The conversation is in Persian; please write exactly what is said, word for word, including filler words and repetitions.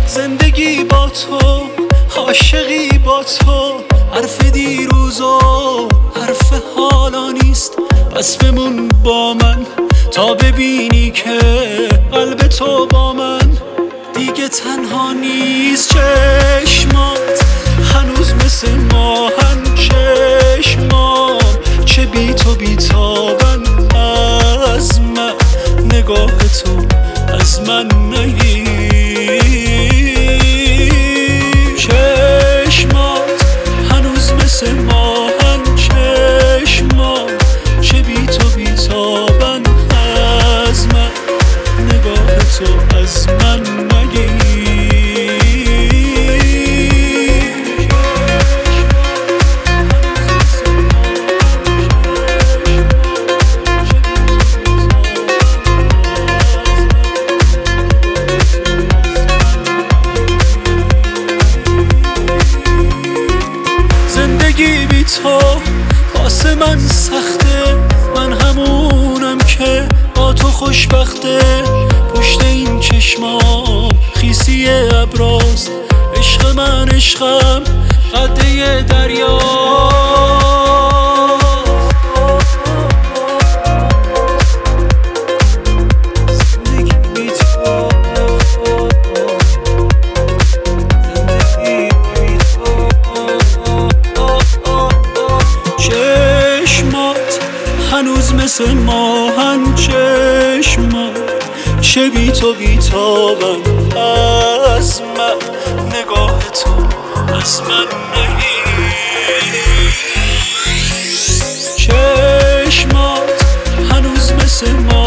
زندگی با تو، عاشقی با تو، حرف دیروزا حرف حالا نیست. پس بمون با من تا ببینی که قلب تو با من دیگه تنها نیست. چشمات هنوز مثل ماهن، چشمام چه بی تو بی تابن. از من نگاه تو از من نگیر. چشمات هنوز مثل ماهن، چشمام چه بی تو بی تابن. از من نگاه تو از من نگیر. زندگی بی تو واسه من سخته، من همونم که با تو خوشبخته. پشت این چشمام خیسی ابراست، عشق من عشقم قده دریا. هنوز مثل ماهن، چشمم چه بی تو بی تابن. از من نگاه تو از من نگیر. چشمات هنوز مثل ماهن.